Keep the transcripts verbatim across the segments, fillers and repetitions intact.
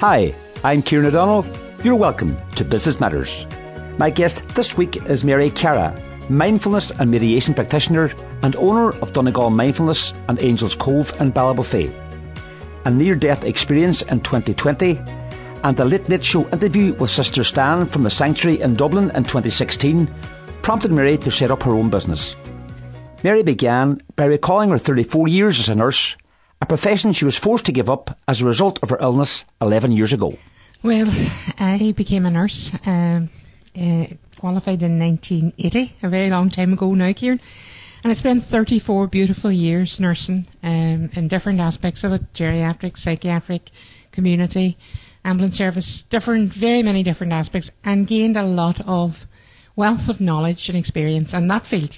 Hi, I'm Kieran O'Donnell. You're welcome to Business Matters. My guest this week is Mary Cara, mindfulness and mediation practitioner and owner of Donegal Mindfulness and Angels Cove in Ballybofey. A near-death experience in twenty twenty and a Late Late Show interview with Sister Stan from the Sanctuary in Dublin in twenty sixteen prompted Mary to set up her own business. Mary began by recalling her thirty-four years as a nurse, a profession she was forced to give up as a result of her illness eleven years ago. Well, I became a nurse, uh, uh, qualified in nineteen eighty, a very long time ago now, Kieran. And I spent thirty-four beautiful years nursing um, in different aspects of it, geriatric, psychiatric, community, ambulance service, different, very many different aspects, and gained a lot of wealth of knowledge and experience in that field.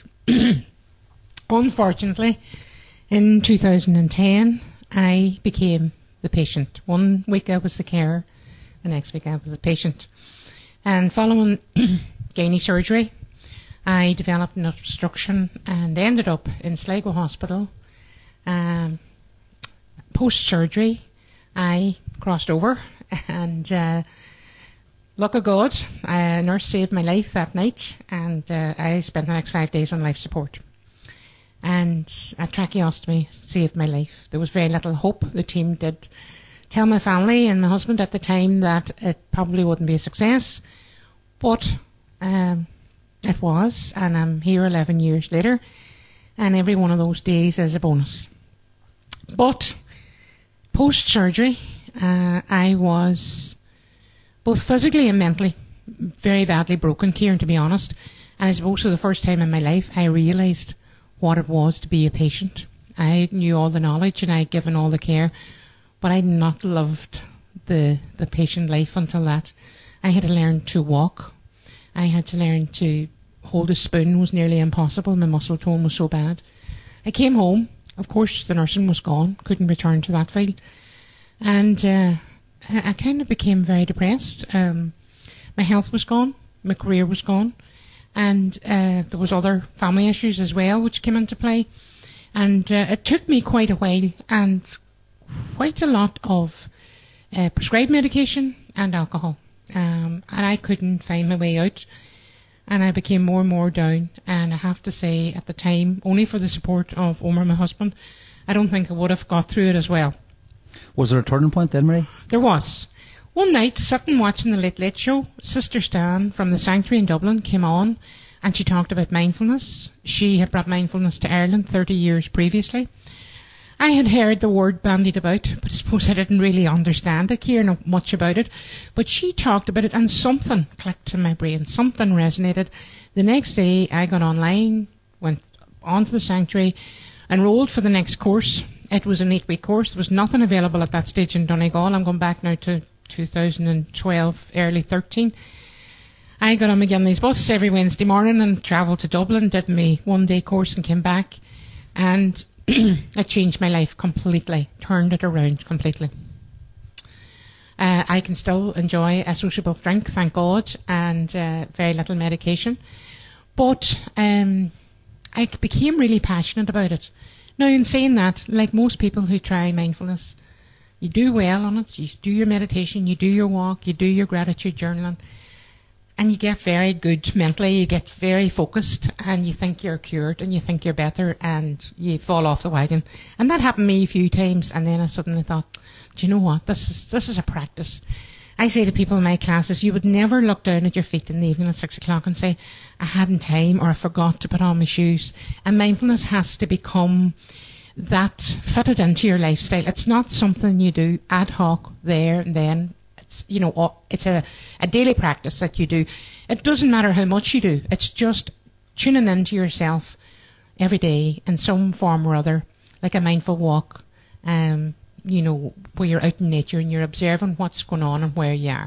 Unfortunately, in two thousand ten, I became the patient. One week I was the carer, the next week I was the patient. And following gynae surgery, I developed an obstruction and ended up in Sligo Hospital. Um, post-surgery, I crossed over and uh, luck of God, a nurse saved my life that night, and uh, I spent the next five days on life support. And a tracheostomy saved my life. There was very little hope. The team did tell my family and my husband at the time that it probably wouldn't be a success, but um, it was, and I'm here eleven years later, and every one of those days is a bonus. But post-surgery, uh, I was both physically and mentally very badly broken, Kieran, to be honest, and I suppose for the first time in my life I realised what it was to be a patient. I knew all the knowledge and I'd given all the care, but I'd not loved the the patient life until that. I had to learn to walk. I had to learn to hold a spoon was nearly impossible. My muscle tone was so bad. I came home. Of course, the nursing was gone. Couldn't return to that field. And uh, I, I kind of became very depressed. Um, my health was gone. My career was gone. And uh, there was other family issues as well which came into play. And uh, it took me quite a while and quite a lot of uh, prescribed medication and alcohol. Um, and I couldn't find my way out. And I became more and more down. And I have to say, at the time, only for the support of Omer, my husband, I don't think I would have got through it as well. Was there a turning point then, Mary? There was. One night, sitting watching the Late Late Show, Sister Stan from the Sanctuary in Dublin came on and she talked about mindfulness. She had brought mindfulness to Ireland thirty years previously. I had heard the word bandied about, but I suppose I didn't really understand it, hear not much about it. But she talked about it and something clicked in my brain, something resonated. The next day I got online, went on to the Sanctuary, enrolled for the next course. It was an eight-week course. There was nothing available at that stage in Donegal. I'm going back now to two thousand twelve, early thirteen. I got on McGinley's bus every Wednesday morning and travelled to Dublin, did my one-day course and came back. And it changed my life completely, turned it around completely. Uh, I can still enjoy a sociable drink, thank God, and uh, very little medication. But um, I became really passionate about it. Now, in saying that, like most people who try mindfulness, you do well on it, you do your meditation, you do your walk, you do your gratitude journaling, and you get very good mentally, you get very focused, and you think you're cured, and you think you're better, and you fall off the wagon. And that happened to me a few times, and then I suddenly thought, do you know what, this is this is a practice. I say to people in my classes, you would never look down at your feet in the evening at six o'clock and say, I hadn't time, or I forgot to put on my shoes. And mindfulness has to become that fitted into your lifestyle. It's not something you do ad hoc there and then. It's, you know, it's a, a daily practice that you do. It doesn't matter how much you do. It's just tuning into yourself every day in some form or other, like a mindful walk, um, you know, where you're out in nature and you're observing what's going on and where you are.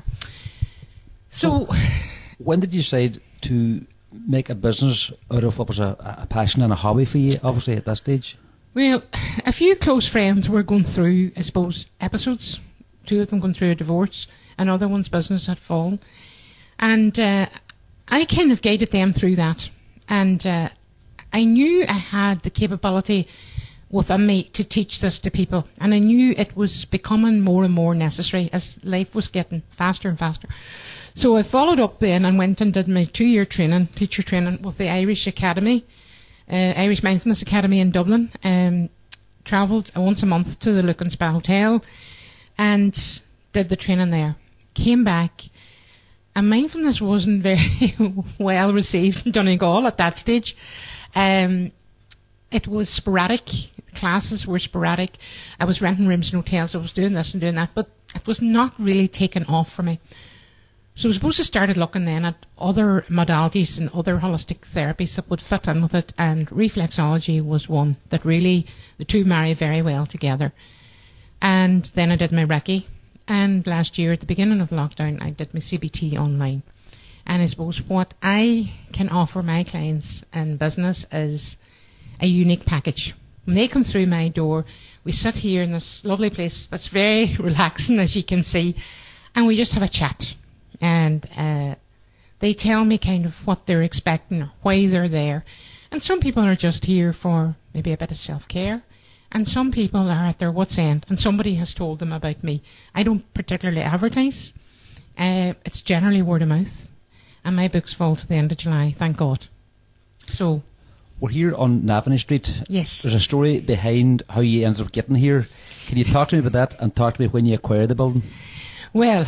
So, so when did you decide to make a business out of what was a, a passion and a hobby for you, obviously, at that stage? Well, a few close friends were going through, I suppose, episodes. Two of them going through a divorce. Another one's business had fallen. And uh, I kind of guided them through that. And uh, I knew I had the capability within me to teach this to people. And I knew it was becoming more and more necessary as life was getting faster and faster. So I followed up then and went and did my two-year training, teacher training with the Irish Academy, uh, Irish Mindfulness Academy in Dublin. Um, travelled once a month to the Look and Spa Hotel and did the training there. Came back, and mindfulness wasn't very well received in Donegal at that stage. Um, it was sporadic. Classes were sporadic. I was renting rooms in hotels. I was doing this and doing that, but it was not really taken off for me. So I suppose I started looking then at other modalities and other holistic therapies that would fit in with it, and reflexology was one that really, the two marry very well together. And then I did my Reiki, and last year at the beginning of lockdown I did my C B T online. And I suppose what I can offer my clients in business is a unique package. When they come through my door, we sit here in this lovely place that's very relaxing, as you can see, and we just have a chat. And uh, they tell me kind of what they're expecting or why they're there. And some people are just here for maybe a bit of self-care. And some people are at their wit's end. And somebody has told them about me. I don't particularly advertise. Uh, it's generally word of mouth. And my book's full to the end of July, thank God. So... We're here on Navanny Street. Yes. There's a story behind how you ended up getting here. Can you talk to me about that and talk to me when you acquired the building? Well...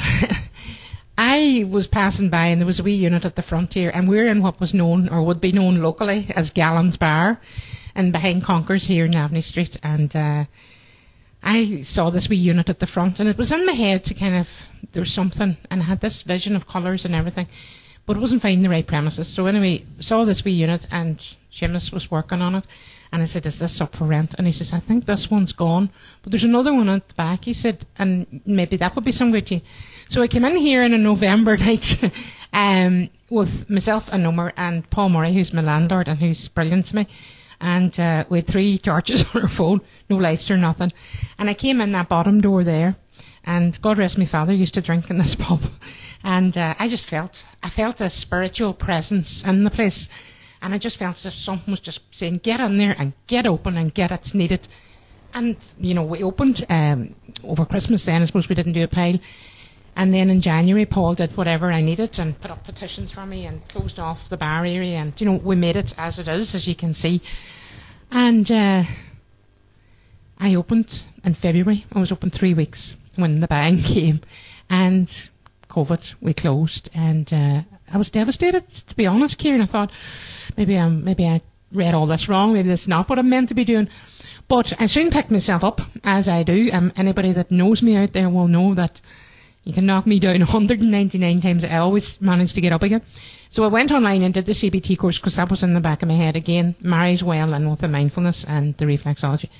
I was passing by and there was a wee unit at the front here, and we're in what was known or would be known locally as Gallon's Bar, and behind Conkers here in Navanny Street. And uh, I saw this wee unit at the front, and it was in my head to kind of, there was something, and I had this vision of colours and everything, but it wasn't finding the right premises. So anyway, saw this wee unit, and Seamus was working on it, and I said, is this up for rent? And he says, I think this one's gone, but there's another one at the back, he said, and maybe that would be some good to you. So I came in here on a November night um, with myself and Nomer and Paul Murray, who's my landlord and who's brilliant to me. And uh, we had three torches on our phone, no lights or nothing. And I came in that bottom door there, and God rest my father used to drink in this pub. And uh, I just felt, I felt a spiritual presence in the place. And I just felt as if something was just saying, get in there and get open and get it's needed. And, you know, we opened um, over Christmas then. I suppose we didn't do a pile. And then in January, Paul did whatever I needed and put up petitions for me and closed off the bar area. And, you know, we made it as it is, as you can see. And uh, I opened in February. I was open three weeks when the bang came. And COVID, we closed. And uh, I was devastated, to be honest, Kieran. I thought, maybe, I'm, maybe I read all this wrong. Maybe this is not what I'm meant to be doing. But I soon picked myself up, as I do. Um, anybody that knows me out there will know that you can knock me down one hundred ninety-nine times. I always manage to get up again. So I went online and did the C B T course because that was in the back of my head again. Marries well in with the mindfulness and the reflexology.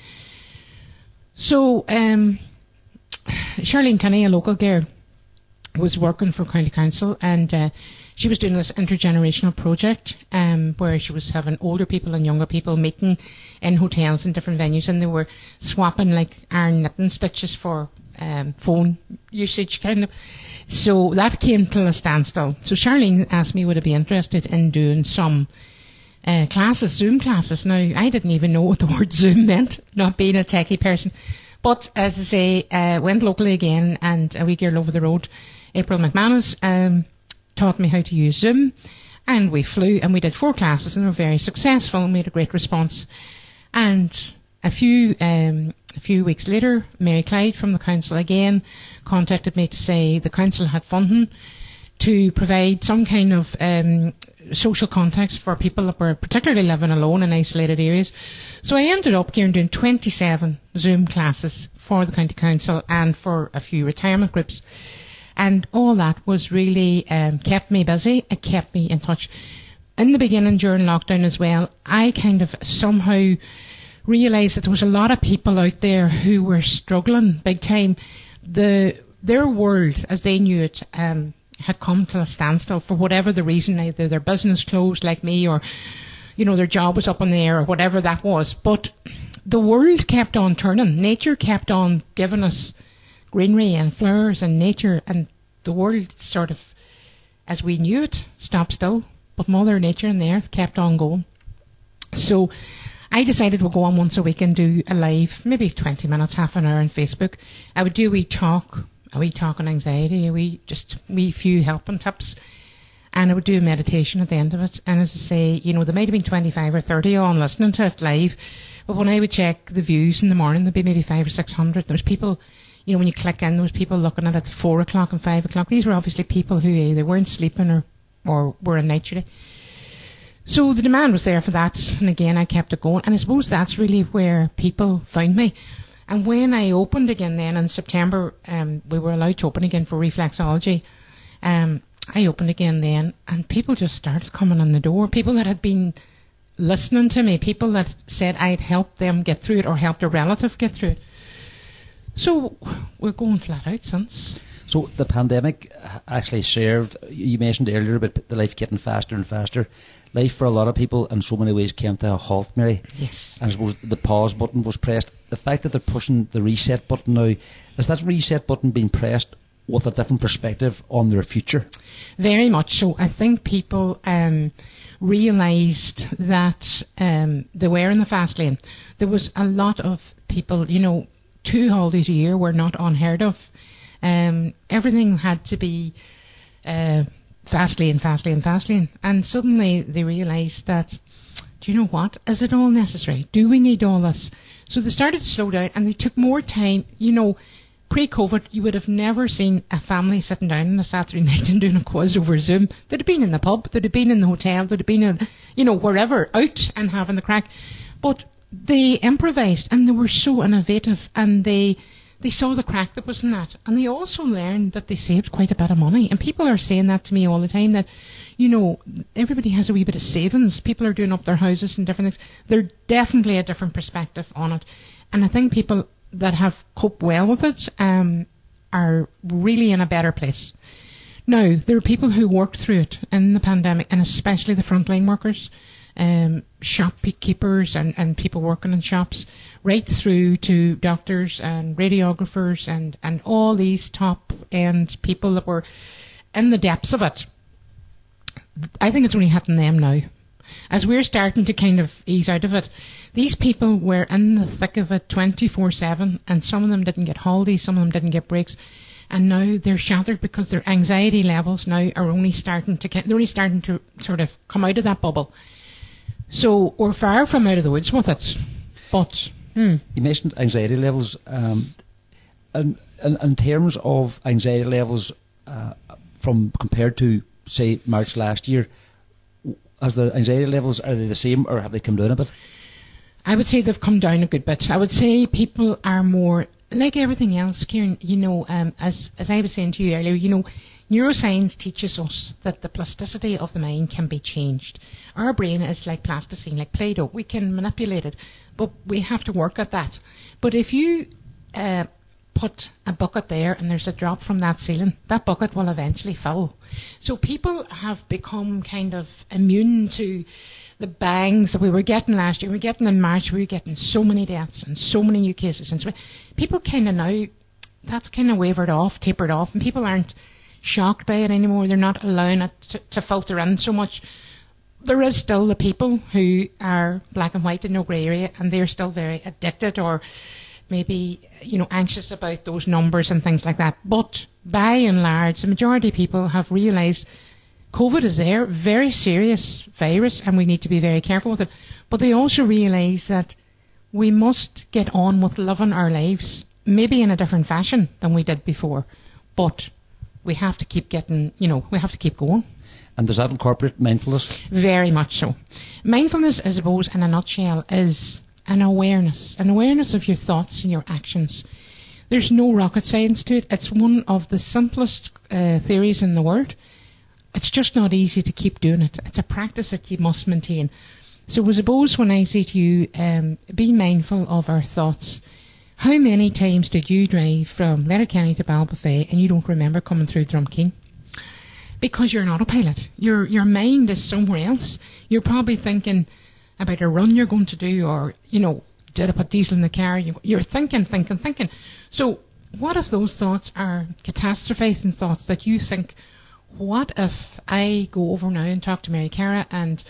So um, Charlene Kinney, a local girl, was working for County Council, and uh, she was doing this intergenerational project um, where she was having older people and younger people meeting in hotels and different venues, and they were swapping like iron knitting stitches for Um, phone usage, kind of. So that came to a standstill. So Charlene asked me would I be interested in doing some uh, classes, Zoom classes. Now, I didn't even know what the word Zoom meant, not being a techie person. But as I say, uh, went locally again, and a wee girl over the road, April McManus, um, taught me how to use Zoom. And we flew, and we did four classes, and they were very successful, and we had a great response. And a few... Um, A few weeks later, Mary Clyde from the council again contacted me to say the council had funding to provide some kind of um, social context for people that were particularly living alone in isolated areas. So I ended up here doing twenty-seven Zoom classes for the county council and for a few retirement groups. And all that was really um, kept me busy. It kept me in touch. In the beginning, during lockdown as well, I kind of somehow realised that there was a lot of people out there who were struggling big time. The their world, as they knew it, um, had come to a standstill for whatever the reason. Either their business closed like me, or you know, their job was up in the air, or whatever that was. But the world kept on turning. Nature kept on giving us greenery and flowers and nature, and the world sort of, as we knew it, stopped still. But Mother Nature and the earth kept on going. So I decided we'll go on once a week and do a live, maybe twenty minutes, half an hour on Facebook. I would do a wee talk, a wee talk on anxiety, a wee, just a wee few helping tips. And I would do a meditation at the end of it. And as I say, you know, there might have been twenty-five or thirty on listening to it live. But when I would check the views in the morning, there'd be maybe five or six hundred. There was people, you know, when you click in, there was people looking at it at four o'clock and five o'clock. These were obviously people who either weren't sleeping or, or were on night duty. So the demand was there for that. And again, I kept it going. And I suppose that's really where people found me. And when I opened again then in September, um, we were allowed to open again for reflexology. Um, I opened again then, and people just started coming on the door. People that had been listening to me, people that said I'd helped them get through it or helped a relative get through it. So we're going flat out since. So the pandemic actually served, you mentioned earlier about the life getting faster and faster. Life for a lot of people in so many ways came to a halt, Mary. Yes. And I suppose the pause button was pressed. The fact that they're pushing the reset button now, has that reset button been pressed with a different perspective on their future? Very much so. I think people um, realised that um, they were in the fast lane. There was a lot of people, you know, two holidays a year were not unheard of. Um, everything had to be uh, fast lane, fast lane, fast lane. And suddenly they realised that, do you know what? Is it all necessary? Do we need all this? So they started to slow down and they took more time, you know. Pre-COVID, you would have never seen a family sitting down on a Saturday night and doing a quiz over Zoom. They'd have been in the pub, they'd have been in the hotel, they'd have been in, you know, wherever, out and having the crack. But they improvised and they were so innovative and they they saw the crack that was in that. And they also learned that they saved quite a bit of money. And people are saying that to me all the time, that, you know, everybody has a wee bit of savings. People are doing up their houses and different things. There's definitely a different perspective on it. And I think people that have coped well with it um, are really in a better place. Now, there are people who worked through it in the pandemic, and especially the frontline workers, um, shopkeepers and, and people working in shops, right through to doctors and radiographers and, and all these top-end people that were in the depths of it. I think it's only hitting them now. As we're starting to kind of ease out of it, these people were in the thick of it twenty-four seven, and some of them didn't get holidays, some of them didn't get breaks, and now they're shattered because their anxiety levels now are only starting to they're only starting to sort of come out of that bubble. So we're far from out of the woods with it. But hmm. You mentioned anxiety levels. Um, in, in, in terms of anxiety levels, uh, from compared to say March last year, as the anxiety levels, are they the same or have they come down a bit? I would say they've come down a good bit. I would say people are more, like everything else, Kieran, you know, um, as, as I was saying to you earlier, you know, neuroscience teaches us that the plasticity of the mind can be changed. Our brain is like plasticine, like Play-Doh. We can manipulate it, but we have to work at that. But if you uh, put a bucket there and there's a drop from that ceiling, that bucket will eventually fill. So people have become kind of immune to the bangs that we were getting last year. We were getting in March, we were getting so many deaths and so many new cases. And so people kind of now, that's kind of wavered off, tapered off, and people aren't shocked by it anymore. They're not allowing it to, to filter in so much. There is still the people who are black and white and no grey area, and they're still very addicted or maybe, you know, anxious about those numbers and things like that. But by and large, the majority of people have realised COVID is there, very serious virus, and we need to be very careful with it. But they also realise that we must get on with living our lives, maybe in a different fashion than we did before. But we have to keep getting, you know, we have to keep going. And does that incorporate mindfulness? Very much so. Mindfulness, I suppose, in a nutshell, is an awareness, an awareness of your thoughts and your actions. There's no rocket science to it. It's one of the simplest uh, theories in the world. It's just not easy to keep doing it. It's a practice that you must maintain. So I suppose when I say to you, um, be mindful of our thoughts. How many times did you drive from Letterkenny to Ballybofey and you don't remember coming through Drumkeen? Because you're an autopilot. Your your mind is somewhere else. You're probably thinking about a run you're going to do, or, you know, did I put diesel in the car? You're thinking, thinking, thinking. So what if those thoughts are catastrophizing thoughts that you think, what if I go over now and talk to Mary Cara and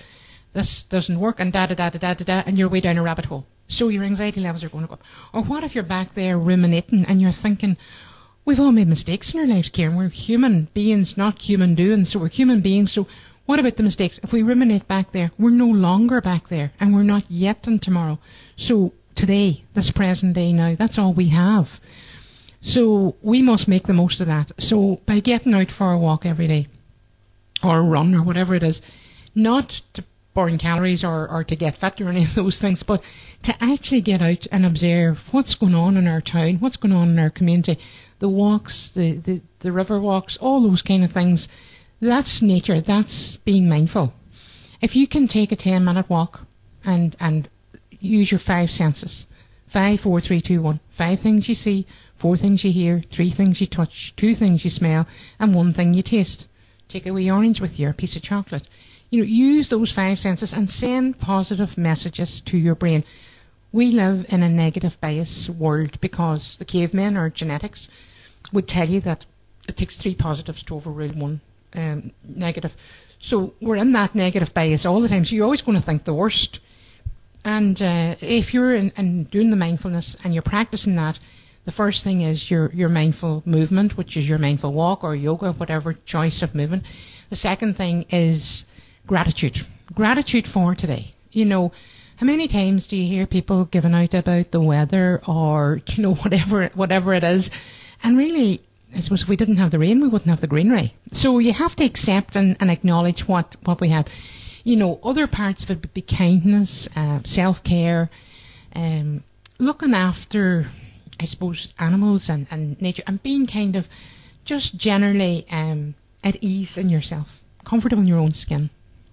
this doesn't work, and da da da da da da da, and you're way down a rabbit hole. So your anxiety levels are going to go up. Or what if you're back there ruminating and you're thinking, we've all made mistakes in our lives, Kieran. We're human beings, not human doings. So we're human beings. So what about the mistakes? If we ruminate back there, we're no longer back there, and we're not yet in tomorrow. So today, this present day now, that's all we have. So we must make the most of that. So by getting out for a walk every day, or a run, or whatever it is, not to burn calories or, or to get fit or any of those things, but to actually get out and observe what's going on in our town, what's going on in our community, the walks, the, the, the river walks, all those kind of things. That's nature. That's being mindful. If you can take a ten minute walk and, and use your five senses, five, four, three, two, one, five things you see, four things you hear, three things you touch, two things you smell, and one thing you taste. Take a wee orange with you, or a piece of chocolate. You know, use those five senses and send positive messages to your brain. We live in a negative bias world because the cavemen, or genetics, would tell you that it takes three positives to overrule one um, negative. So we're in that negative bias all the time. So you're always going to think the worst. And uh, if you're in, in doing the mindfulness and you're practicing that, the first thing is your, your mindful movement, which is your mindful walk or yoga, whatever choice of movement. The second thing is gratitude. Gratitude for today. You know, how many times do you hear people giving out about the weather or, you know, whatever whatever it is? And really, I suppose if we didn't have the rain, we wouldn't have the greenery. So you have to accept and, and acknowledge what, what we have. You know, other parts of it would be kindness, uh, self-care, um, looking after, I suppose, animals and, and nature, and being kind of just generally um, at ease in yourself, comfortable in your own skin.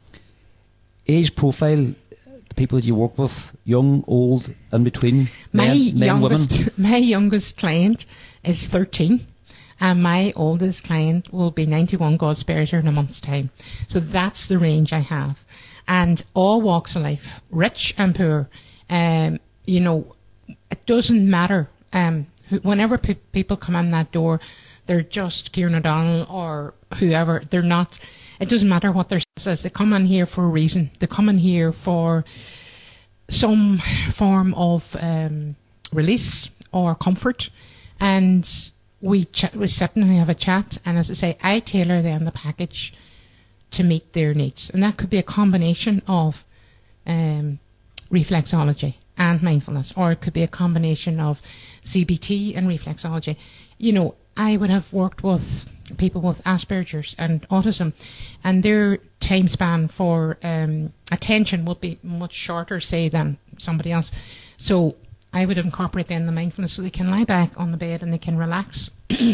Age profile, the people that you work with, young, old, in between, my men, men youngest, women? My youngest client is thirteen, and my oldest client will be ninety-one, God spares her, in a month's time. So that's the range I have. And all walks of life, rich and poor, um, you know, it doesn't matter. Um, whenever pe- people come in that door, they're just Kieran O'Donnell or whoever. They're not. It doesn't matter what their says. They come in here for a reason. They come in here for some form of um, release or comfort, and we ch- we sit and we have a chat. And as I say, I tailor them the package to meet their needs, and that could be a combination of um, reflexology and mindfulness, or it could be a combination of C B T and reflexology. You know, I would have worked with people with Asperger's and autism, and their time span for um, attention would be much shorter, say, than somebody else. So I would incorporate then the mindfulness so they can lie back on the bed and they can relax.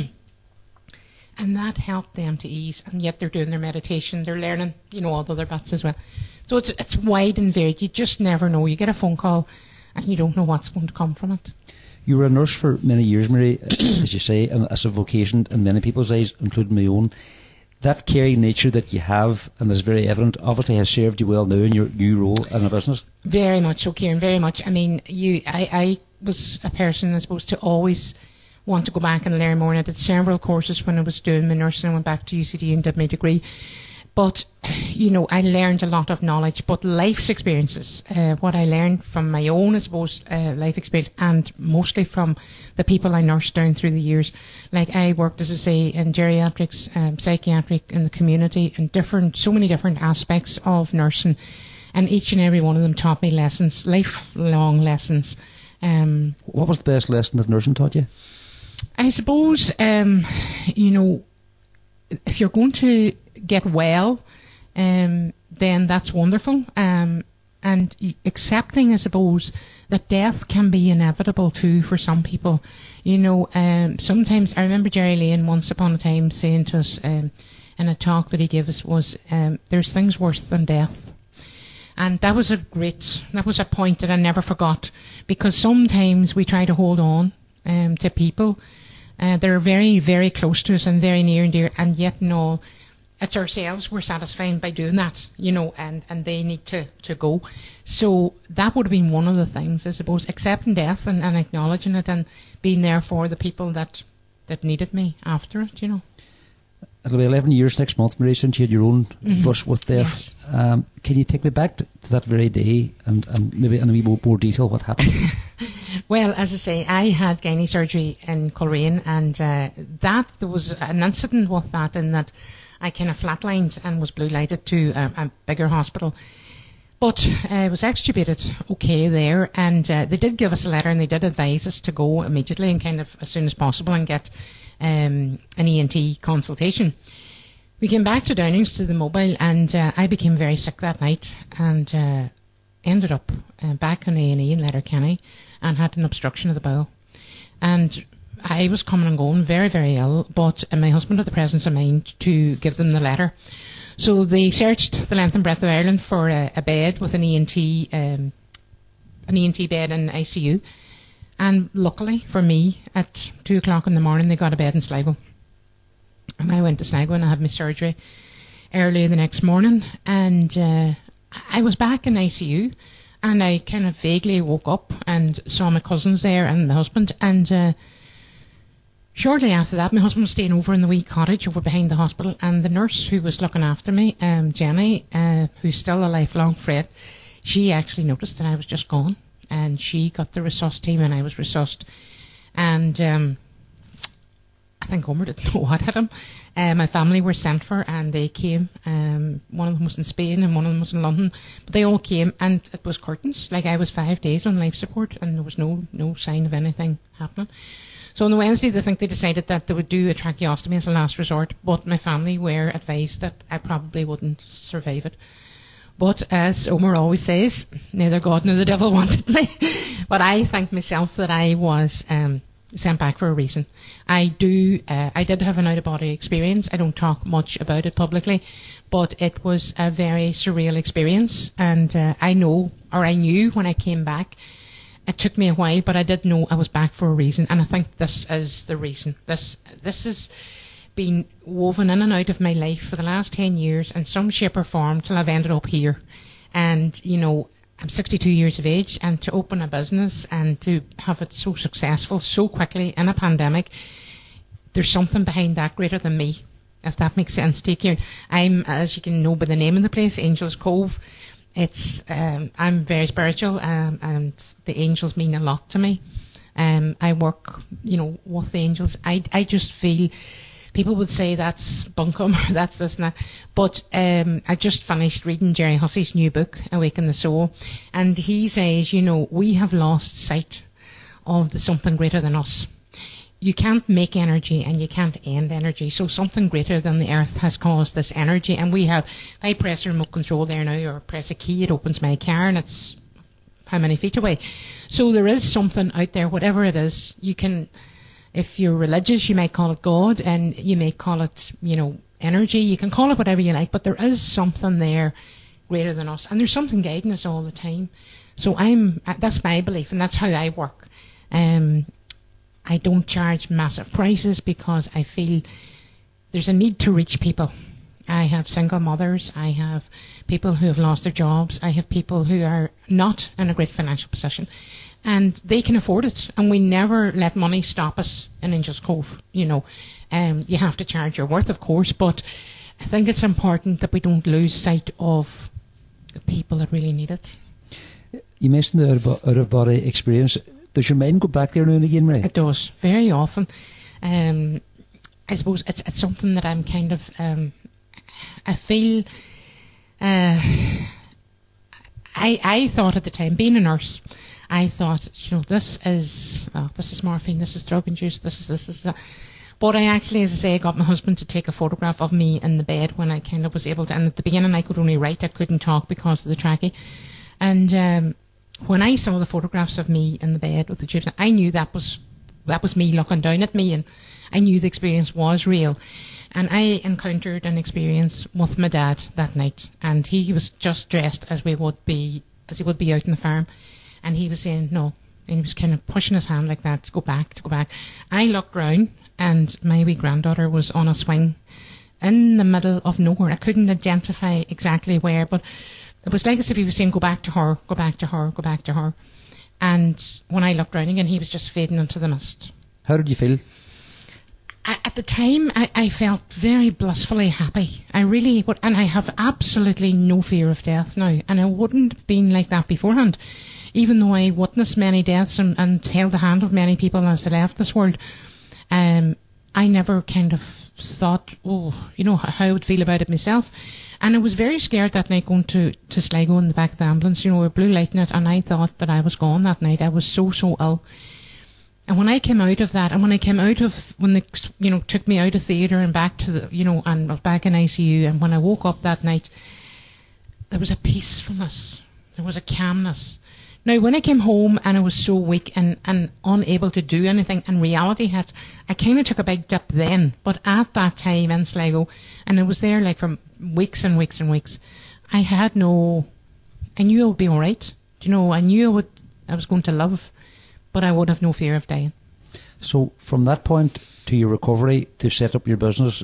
And that helped them to ease, and yet they're doing their meditation, they're learning, you know, all the other bits as well. So it's, it's wide and varied. You just never know. You get a phone call and you don't know what's going to come from it. You were a nurse for many years, Mary, as you say, and as a vocation in many people's eyes, including my own. That caring nature that you have, and is very evident, obviously has served you well now in your new role in a business. Very much so, Kieran, very much. I mean, you, I, I was a person, I suppose, to always want to go back and learn more. And I did several courses when I was doing my nursing. I went back to U C D and did my degree. But, you know, I learned a lot of knowledge, but life's experiences, uh, what I learned from my own, I suppose, uh, life experience, and mostly from the people I nursed down through the years. Like, I worked, as I say, in geriatrics, um, psychiatric, in the community, and different, so many different aspects of nursing. And each and every one of them taught me lessons, lifelong lessons. Um, what was the best lesson that nursing taught you? I suppose, um, you know, if you're going to get well, um, then that's wonderful. Um, and accepting, I suppose, that death can be inevitable too for some people. You know, um, sometimes, I remember Jerry Lane once upon a time saying to us um, in a talk that he gave us was, um, there's things worse than death. And that was a great, that was a point that I never forgot, because sometimes we try to hold on um, to people. Uh, they're very, very close to us and very near and dear, and yet no, it's ourselves we're satisfying by doing that, you know, and, and they need to, to go. So that would have been one of the things, I suppose, accepting death and, and acknowledging it and being there for the people that, that needed me after it, you know. it'll be eleven years next month, Mary, since you had your own mm-hmm. brush with death. Yes. Um, can you take me back to, to that very day and, and maybe in a wee more, more detail what happened? Well, as I say, I had gynae surgery in Coleraine, and uh, that there was an incident with that in that I kind of flatlined and was blue lighted to a, a bigger hospital. But uh, I was extubated okay there, and uh, they did give us a letter and they did advise us to go immediately and kind of as soon as possible and get um, an E N T consultation. We came back to Downings to the mobile, and uh, I became very sick that night and uh, ended up uh, back in A and E in Letterkenny and had an obstruction of the bowel. And I was coming and going very, very ill, but uh, my husband had the presence of mind to give them the letter. So they searched the length and breadth of Ireland for a, a bed with an E N T, um, an E N T bed in I C U. And luckily for me, at two o'clock in the morning, they got a bed in Sligo. And I went to Sligo and I had my surgery early the next morning. And uh, I was back in I C U. And I kind of vaguely woke up and saw my cousins there and my husband. And uh, shortly after that, my husband was staying over in the wee cottage over behind the hospital. And the nurse who was looking after me, um, Jenny, uh, who's still a lifelong friend, she actually noticed that I was just gone. And she got the resus team and I was resussed. And um, I think Homer didn't know what hit him. Uh, my family were sent for and they came. Um, one of them was in Spain and one of them was in London. But they all came and it was curtains. Like I was five days on life support and there was no, no sign of anything happening. So on the Wednesday, they think they decided that they would do a tracheostomy as a last resort. But my family were advised that I probably wouldn't survive it. But as Omer always says, neither God nor the devil wanted me. But I think myself that I was um, sent back for a reason. I do. Uh, I did have an out-of-body experience. I don't talk much about it publicly, but it was a very surreal experience. And uh, I know, or I knew when I came back, it took me a while, but I did know I was back for a reason. And I think this is the reason. This this has been woven in and out of my life for the last ten years in some shape or form till I've ended up here. And, you know, I'm sixty-two years of age, and to open a business and to have it so successful so quickly in a pandemic, there's something behind that greater than me, if that makes sense to you. I'm, as you can know by the name of the place, Angels Cove. It's, um, I'm very spiritual, um, and the angels mean a lot to me. Um, I work, you know, with the angels. I, I just feel, people would say that's bunkum, or that's this and that. But um, I just finished reading Jerry Hussey's new book, Awaken the Soul. And he says, you know, we have lost sight of the something greater than us. You can't make energy and you can't end energy. So something greater than the earth has caused this energy. And we have, if I press a remote control there now or press a key, it opens my car and it's how many feet away. So there is something out there, whatever it is. You can, if you're religious, you might call it God, and you may call it, you know, energy. You can call it whatever you like, but there is something there greater than us, and there's something guiding us all the time. So I'm, that's my belief, and that's how I work. Um, I don't charge massive prices because I feel there's a need to reach people. I have single mothers. I have people who have lost their jobs. I have people who are not in a great financial position. And they can afford it. And we never let money stop us in Angels Cove. You know, um, you have to charge your worth, of course. But I think it's important that we don't lose sight of the people that really need it. You mentioned the out-of-body experience. Does your mind go back there now and again, Ray? It does, very often. Um, I suppose it's, it's something that I'm kind of, um, I feel, uh, I, I thought at the time, being a nurse, I thought, you know, this is, oh, this is morphine, this is drug induced, this is this, this is that. But I actually, as I say, I got my husband to take a photograph of me in the bed when I kind of was able to, and at the beginning I could only write, I couldn't talk because of the trachea. And um, when I saw the photographs of me in the bed with the tubes, I knew that was, that was me looking down at me, and I knew the experience was real. And I encountered an experience with my dad that night, and he was just dressed as we would be, as he would be out in the farm. And he was saying, no. And he was kind of pushing his hand like that, to go back, to go back. I looked round, and my wee granddaughter was on a swing in the middle of nowhere. I couldn't identify exactly where, but it was like as if he was saying, go back to her, go back to her, go back to her. And when I looked round again, he was just fading into the mist. How did you feel? At the time, I, I felt very blissfully happy. I really would, and I have absolutely no fear of death now. And I wouldn't have been like that beforehand. Even though I witnessed many deaths and, and held the hand of many people as they left this world, um, I never kind of thought, oh, you know, how I would feel about it myself. And I was very scared that night going to, to Sligo in the back of the ambulance, you know, with blue light in it, and I thought that I was gone that night. I was so, so ill. And when I came out of that, and when I came out of, when they, you know, took me out of theatre and back to the, you know, and back in I C U, and when I woke up that night, there was a peacefulness, there was a calmness. Now, when I came home and I was so weak and, and unable to do anything, and reality hit, I kind of took a big dip then. But at that time in Sligo, and I was there like for weeks and weeks and weeks, I had no, I knew I would be all right. Do you know, I knew I would, I was going to live, but I would have no fear of dying. So from that point to your recovery to set up your business,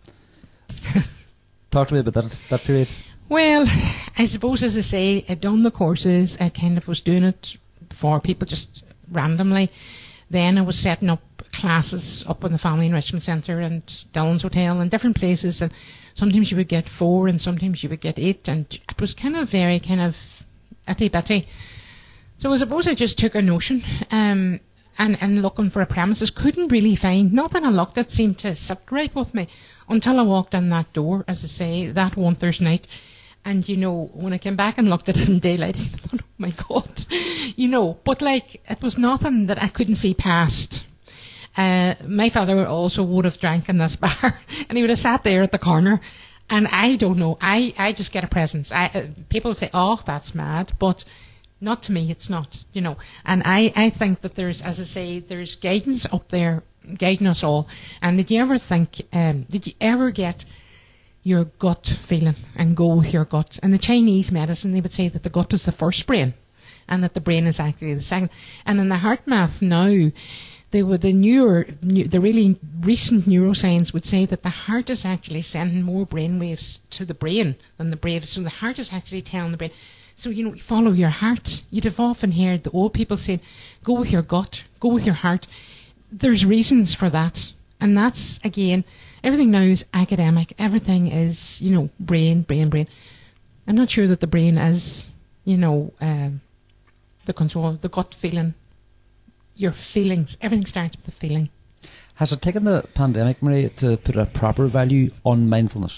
talk to me about that, that period. Well, I suppose, as I say, I'd done the courses. I kind of was doing it for people just randomly. Then I was setting up classes up in the Family Enrichment Centre and Dillon's Hotel and different places. And sometimes you would get four and sometimes you would get eight. And it was kind of very kind of itty-bitty. So I suppose I just took a notion um, and, and looking for a premises. Couldn't really find, nothing I looked at seemed to sit right with me until I walked in that door, as I say, that one Thursday night. And, you know, when I came back and looked at it in daylight, I thought, oh, my God. You know, but, like, it was nothing that I couldn't see past. Uh, my father also would have drank in this bar, and he would have sat there at the corner. And I don't know, I, I just get a presence. I, uh, people say, oh, that's mad. But not to me, it's not, you know. And I, I think that there's, as I say, there's guidance up there guiding us all. And did you ever think, um, did you ever get your gut feeling and go with your gut? And the Chinese medicine, they would say that the gut is the first brain and that the brain is actually the second. And in the heart math now, they were the newer, new, the really recent neuroscience would say that the heart is actually sending more brain waves to the brain than the brain. So the heart is actually telling the brain. So, you know, follow your heart. You'd have often heard the old people saying, go with your gut, go with your heart. There's reasons for that. And that's, again, everything now is academic. Everything is, you know, brain, brain, brain. I'm not sure that the brain is, you know, um, the control, the gut feeling, your feelings. Everything starts with a feeling. Has it taken the pandemic, Marie, to put a proper value on mindfulness?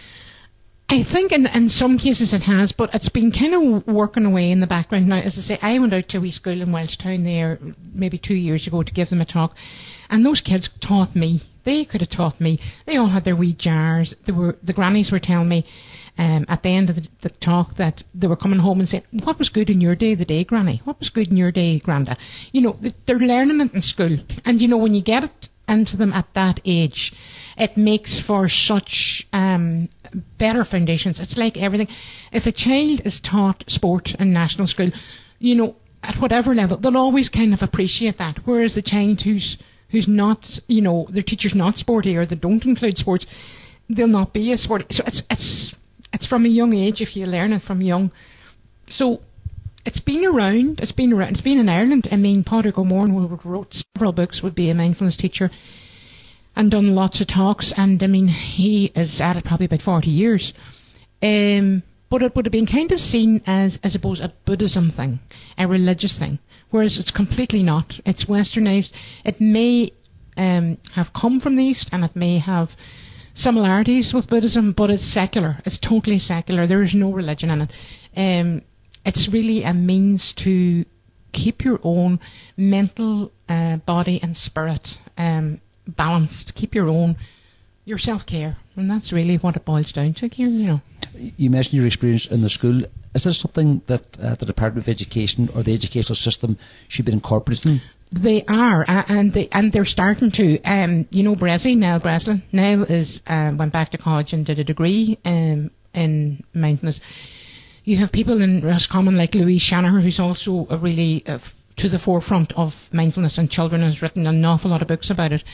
I think in, in some cases it has, but it's been kind of working away in the background now. As I say, I went out to a wee school in Welshtown there maybe two years ago to give them a talk, and those kids taught me. They could have taught me. They all had their wee jars. They were, the grannies were telling me um, at the end of the, the talk that they were coming home and saying, what was good in your day, the day, Granny? What was good in your day, Granda? You know, they're learning it in school. And, you know, when you get it into them at that age, it makes for such um, better foundations. It's like everything. If a child is taught sport in national school, you know, at whatever level, they'll always kind of appreciate that. Whereas the child who's who's not, you know, their teacher's not sporty or they don't include sports, they'll not be a sporty. So it's it's it's from a young age if you learn it from young. So it's been around. It's been around. It's been in Ireland. I mean, Padraig O'Moore, who wrote several books, would be a mindfulness teacher and done lots of talks. And I mean, he is at it probably about forty years. Um, but it would have been kind of seen as, I suppose, a Buddhism thing, a religious thing. Whereas it's completely not. It's westernized. It may um, have come from the East and it may have similarities with Buddhism, but it's secular. It's totally secular. There is no religion in it. Um, it's really a means to keep your own mental uh, body and spirit um, balanced. Keep your own, your self-care. And that's really what it boils down to here, you know. You mentioned your experience in the school. Is this something that uh, the Department of Education or the educational system should be incorporating? They are, uh, and they and they're starting to. Um, you know, Breslin, Niall Breslin. Niall is uh, went back to college and did a degree um, in mindfulness. You have people in Roscommon like Louise Shanaher, who's also a really uh, f- to the forefront of mindfulness and children, and has written an awful lot of books about it.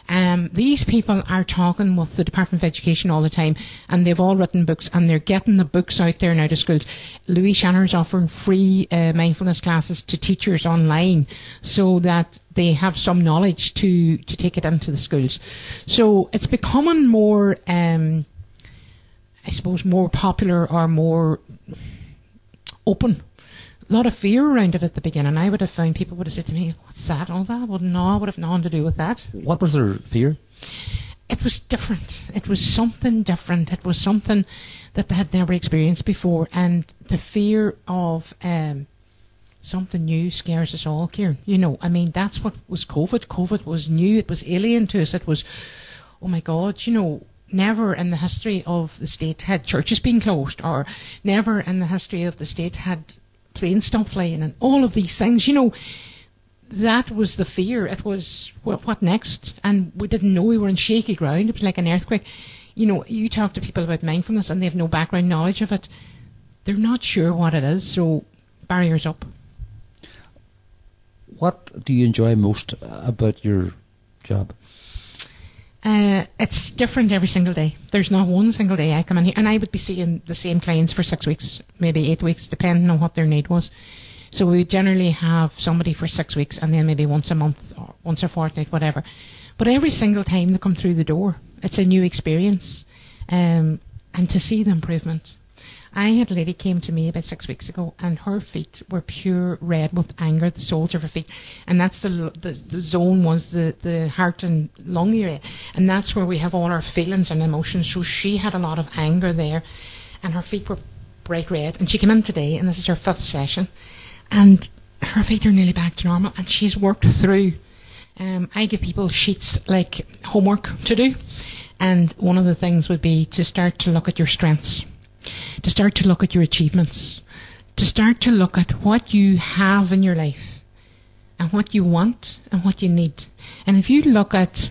Um, these people are talking with the Department of Education all the time, and they've all written books, and they're getting the books out there now to schools. Louis Shanner is offering free uh, mindfulness classes to teachers online so that they have some knowledge to, to take it into the schools. So it's becoming more, um, I suppose, more popular or more open. A lot of fear around it at the beginning. I would have found people would have said to me, what's that? All that? Well, no, I would have nothing to do with that. What was their fear? It was different. It was something different. It was something that they had never experienced before. And the fear of um, something new scares us all, Kieran. You know, I mean, that's what was COVID. COVID was new. It was alien to us. It was, oh my God, you know, never in the history of the state had churches being closed, or never in the history of the state had planes stop flying, and all of these things. You know, that was the fear. It was, well, what next? And we didn't know. We were in shaky ground. It was like an earthquake. You know, you talk to people about mindfulness and they have no background knowledge of it. They're not sure what it is, so barriers up. What do you enjoy most about your job? Uh, it's different every single day. There's not one single day I come in here, and I would be seeing the same clients for six weeks, maybe eight weeks, depending on what their need was. So we generally have somebody for six weeks, and then maybe once a month, or once a fortnight, whatever. But every single time they come through the door, it's a new experience, um, and to see the improvement. I had a lady came to me about six weeks ago, and her feet were pure red with anger, the soles of her feet, and that's the the, the zone was the, the heart and lung area, and that's where we have all our feelings and emotions. So she had a lot of anger there, and her feet were bright red. And she came in today, and this is her fifth session, and her feet are nearly back to normal, and she's worked through. Um, I give people sheets like homework to do, and one of the things would be to start to look at your strengths. To start to look at your achievements, to start to look at what you have in your life and what you want and what you need. And if you look at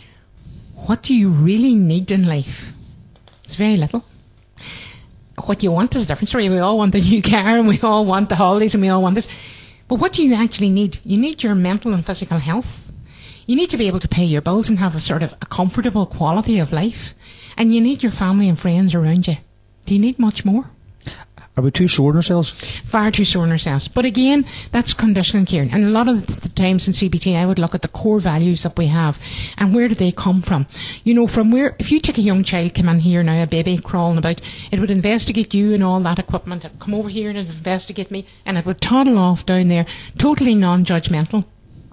what do you really need in life, it's very little. What you want is a different story. We all want a new car, and we all want the holidays, and we all want this. But what do you actually need? You need your mental and physical health. You need to be able to pay your bills and have a sort of a comfortable quality of life. And you need your family and friends around you. Do you need much more? Are we too sore on ourselves? Far too sore on ourselves. But again, that's conditioning, Kieran. And a lot of the times in C B T, I would look at the core values that we have and where do they come from. You know, from where, if you take a young child come in here now, a baby crawling about, it would investigate you and all that equipment. It would come over here and it would investigate me, and it would toddle off down there, totally non-judgmental.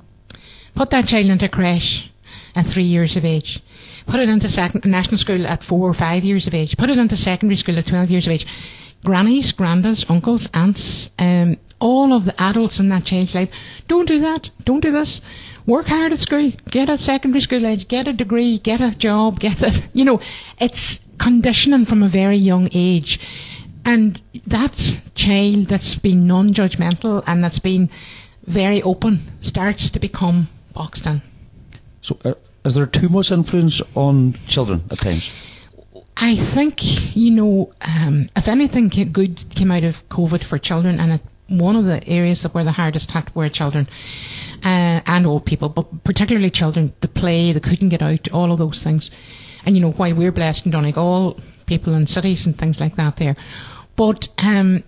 Put that child into creche at three years of age. Put it into sec- national school at four or five years of age. Put it into secondary school at twelve years of age. Grannies, grandads, uncles, aunts, um, all of the adults in that child's life. Don't do that. Don't do this. Work hard at school. Get a secondary school age. Get a degree. Get a job. Get a, you know, it's conditioning from a very young age. And that child that's been non-judgmental and that's been very open starts to become boxed in. So, uh, is there too much influence on children at times? I think, you know, um, if anything good came out of COVID for children, and it, one of the areas that were the hardest hit were children uh, and old people, but particularly children, the play, they couldn't get out, all of those things. And, you know, while we're blessed in Donegal, people in cities and things like that there. But um,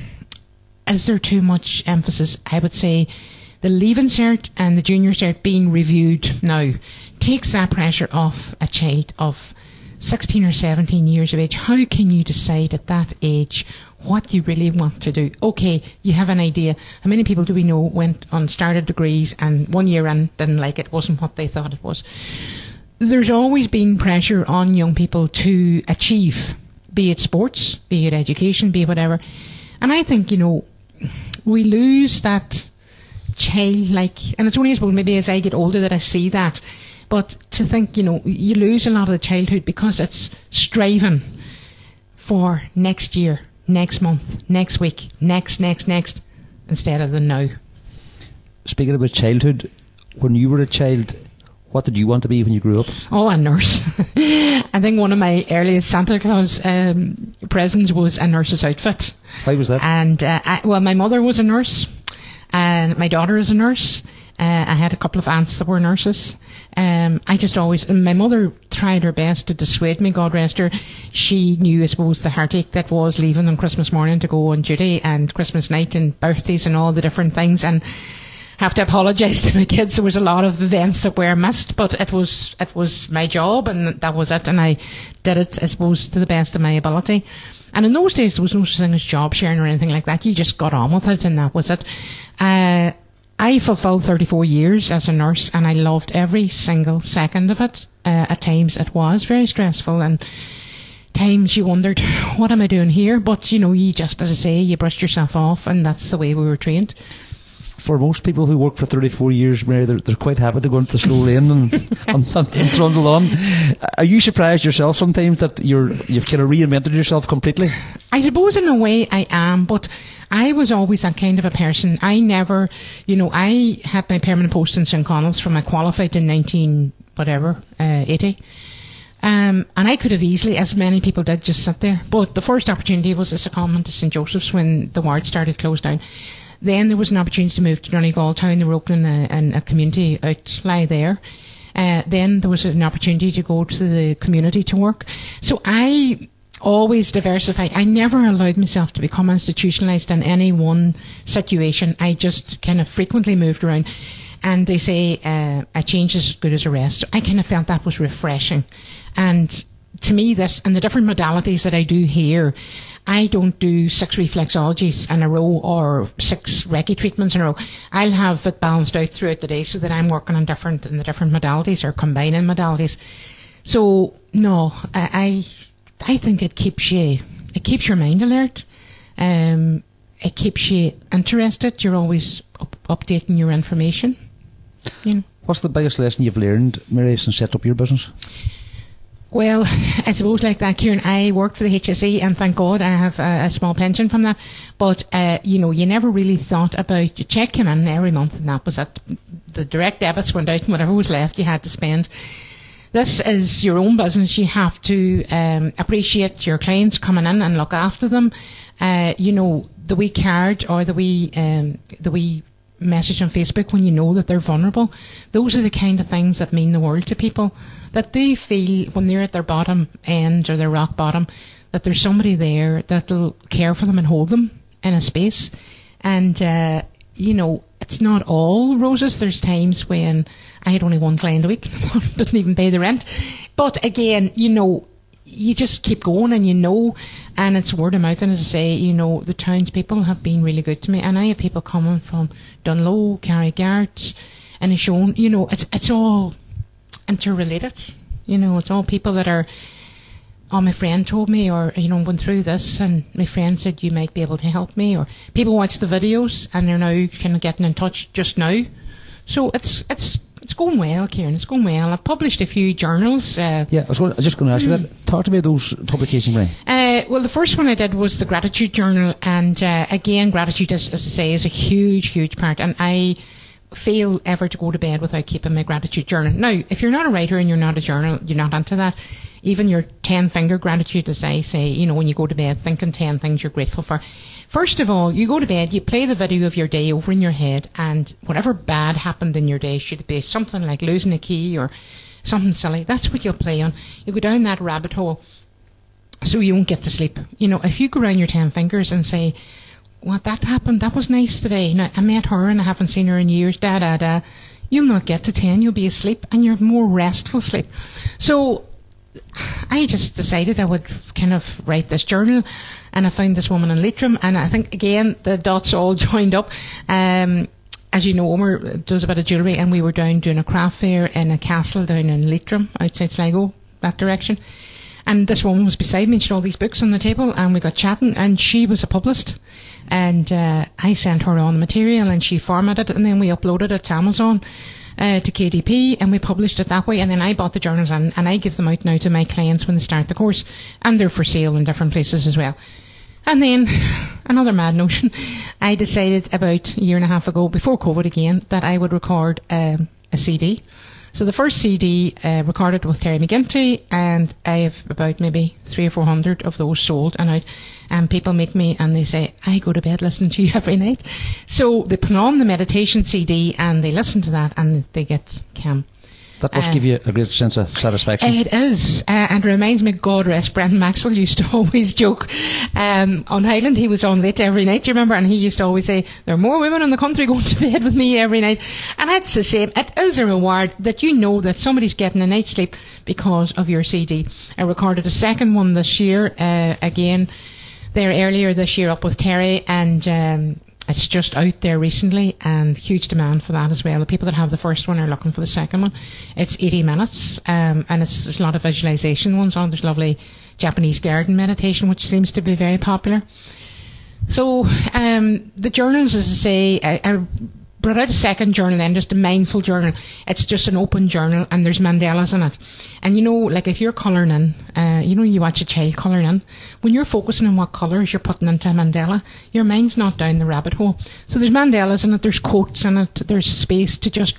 is there too much emphasis? I would say the Leaving Cert and the Junior Cert being reviewed now takes that pressure off a child of sixteen or seventeen years of age. How can you decide at that age what you really want to do? Okay, you have an idea. How many people do we know went on started degrees and one year in didn't like it, wasn't what they thought it was? There's always been pressure on young people to achieve, be it sports, be it education, be it whatever. And I think, you know, we lose that childlike, and it's only, I suppose, maybe as I get older that I see that. But to think, you know, you lose a lot of the childhood because it's striving for next year, next month, next week, next, next, next, instead of the now. Speaking about childhood, when you were a child, what did you want to be when you grew up? Oh, a nurse. I think one of my earliest Santa Claus um, presents was a nurse's outfit. Why was that? And, uh, I, well, my mother was a nurse, and my daughter is a nurse. Uh, I had a couple of aunts that were nurses. Um, I just always, and my mother tried her best to dissuade me, God rest her. She knew, I suppose, the heartache that was leaving on Christmas morning to go on duty, and Christmas night and birthdays and all the different things, and have to apologise to my kids. There was a lot of events that were missed, but it was, it was my job, and that was it, and I did it, I suppose, to the best of my ability. And in those days, there was no such thing as job sharing or anything like that. You just got on with it, and that was it. Uh, I fulfilled thirty-four years as a nurse, and I loved every single second of it. Uh, at times it was very stressful, and times you wondered, what am I doing here? But, you know, you just, as I say, you brushed yourself off, and that's the way we were trained. For most people who work for thirty-four years, Mary, they're, they're quite happy to go into the slow lane and, and, and, and trundle on. Are you surprised yourself sometimes that you're, you've kind of reinvented yourself completely? I suppose in a way I am, but I was always that kind of a person. I never, you know, I had my permanent post in Saint Connell's from I qualified in nineteen, whatever, uh, eighty. Um, and I could have easily, as many people did, just sit there. But the first opportunity was a secondment to Saint Joseph's when the ward started closed down. Then there was an opportunity to move to Donegal Town. They were opening a, a, a community outlie there. Uh, then there was an opportunity to go to the community to work. So I always diversified. I never allowed myself to become institutionalised in any one situation. I just kind of frequently moved around. And they say uh, a change is as good as a rest. I kind of felt that was refreshing. And to me, this and the different modalities that I do here, I don't do six reflexologies in a row or six Reiki treatments in a row. I'll have it balanced out throughout the day so that I'm working on different in the different modalities or combining modalities. So no, I I, I think it keeps you it keeps your mind alert. Um, it keeps you interested. You're always up, updating your information. You know. What's the biggest lesson you've learned, Mary, since set up your business? Well, I suppose like that, Kieran, I worked for the H S E and thank God I have a, a small pension from that. But, uh, you know, you never really thought about, your check came in every month and that was it. The direct debits went out and whatever was left you had to spend. This is your own business. You have to um, appreciate your clients coming in and look after them. Uh, you know, the wee card or the wee, um, the wee message on Facebook when you know that they're vulnerable. Those are the kind of things that mean the world to people, that they feel when they're at their bottom end or their rock bottom, that there's somebody there that'll care for them and hold them in a space. And, uh, you know, it's not all roses. There's times when I had only one client a week, didn't even pay the rent. But again, you know, you just keep going and you know, and it's word of mouth. And as I say, you know, the townspeople have been really good to me. And I have people coming from Dunlow, Carrigart, and it's shown, you know, it's, it's all interrelated. You know, it's all people that are, oh, my friend told me, or, you know, went through this and my friend said you might be able to help me, or people watch the videos and they're now kind of getting in touch just now. So it's, it's, It's going well, Kieran. It's going well. I've published a few journals. Uh, yeah, I was, going, I was just going to ask you that. Talk to me about those publications, Ray. Uh, well, the first one I did was the Gratitude Journal. And uh, again, gratitude, as, as I say, is a huge, huge part. And I fail ever to go to bed without keeping my gratitude journal. Now, if you're not a writer and you're not a journal, you're not into that, even your ten-finger gratitude, as I say, you know, when you go to bed, thinking ten things you're grateful for. First of all, you go to bed, you play the video of your day over in your head, and whatever bad happened in your day, should it be something like losing a key or something silly, that's what you'll play on. You go down that rabbit hole so you won't get to sleep. You know, if you go around your ten fingers and say, what, that happened, that was nice today, now, I met her and I haven't seen her in years, da da da, you'll not get to ten, you'll be asleep, and you're more restful sleep. So I just decided I would kind of write this journal, and I found this woman in Leitrim, and I think again the dots all joined up. Um, as you know, Omer does a bit of jewellery, and we were down doing a craft fair in a castle down in Leitrim, outside Sligo, that direction. And this woman was beside me, and she had all these books on the table, and we got chatting, and she was a publicist. And uh, I sent her on the material, and she formatted it, and then we uploaded it to Amazon. Uh, to K D P, and we published it that way, and then I bought the journals and, and I give them out now to my clients when they start the course, and they're for sale in different places as well. And then, another mad notion, I decided about a year and a half ago, before COVID again, that I would record um, a C D, So the first C D uh, recorded with Terry McGinty, and I have about maybe three or four hundred of those sold and out. And people meet me and they say, I go to bed listening to you every night. So they put on the meditation C D and they listen to that and they get calm. That must uh, give you a great sense of satisfaction. It is. Uh, and it reminds me, God rest, Brendan Maxwell used to always joke. Um, on Highland, he was on late every night, do you remember? And he used to always say, there are more women in the country going to bed with me every night. And it's the same. It is a reward that you know that somebody's getting a night's sleep because of your C D. I recorded a second one this year, uh, again, there earlier this year up with Terry, and um, it's just out there recently, and huge demand for that as well. The people that have the first one are looking for the second one. It's eighty minutes, um, and it's, there's a lot of visualization ones on. There's lovely Japanese garden meditation, which seems to be very popular. So um, the journals, as I say, I, I brought out a second journal then, just a mindful journal. It's just an open journal, and there's mandalas in it. And you know, like if you're colouring in, uh, you know, you watch a child colouring in, when you're focusing on what colours you're putting into a mandala, your mind's not down the rabbit hole. So there's mandalas in it, there's quotes in it, there's space to just,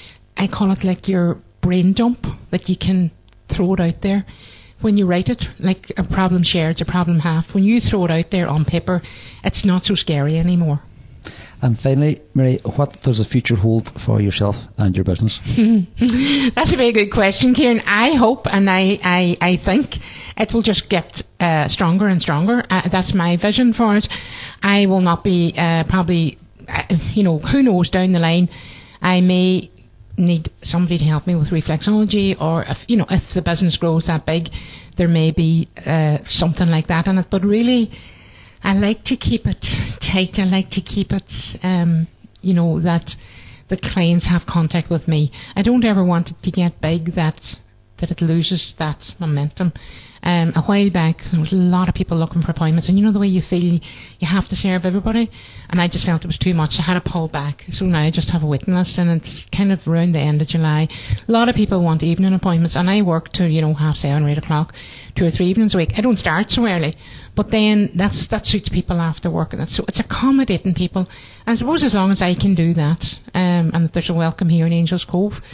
I call it like your brain dump, that you can throw it out there. When you write it, like a problem shared, a problem halved, when you throw it out there on paper, it's not so scary anymore. And finally, Mary, what does the future hold for yourself and your business? That's a very good question, Kieran. I hope and I, I, I think it will just get uh, stronger and stronger. Uh, that's my vision for it. I will not be uh, probably, uh, you know, who knows down the line, I may need somebody to help me with reflexology, or if, you know, if the business grows that big, there may be uh, something like that in it. But really, I like to keep it tight. I like to keep it, um, you know, that the clients have contact with me. I don't ever want it to get big that that it loses that momentum. Um, a while back, there was a lot of people looking for appointments, and you know the way you feel you have to serve everybody, and I just felt it was too much. I had to pull back. So now I just have a waiting list, and it's kind of around the end of July. A lot of people want evening appointments, and I work to, you know, half seven or eight o'clock, two or three evenings a week. I don't start so early, but then that's that suits people after work, and that's, so it's accommodating people. And I suppose as long as I can do that, um, and that there's a welcome here in Angels Cove,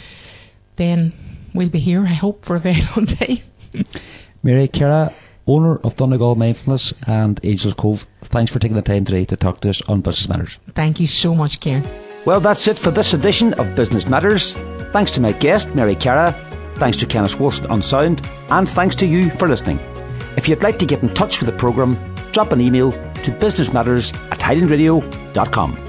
then we'll be here, I hope, for a very long time. Mary Cara, owner of Donegal Mindfulness and Angels Cove, thanks for taking the time today to talk to us on Business Matters. Thank you so much, Kieran. Well, that's it for this edition of Business Matters. Thanks to my guest, Mary Cara, thanks to Kenneth Wilson on sound, and thanks to you for listening. If you'd like to get in touch with the programme, drop an email to businessmatters at highland radio dot com.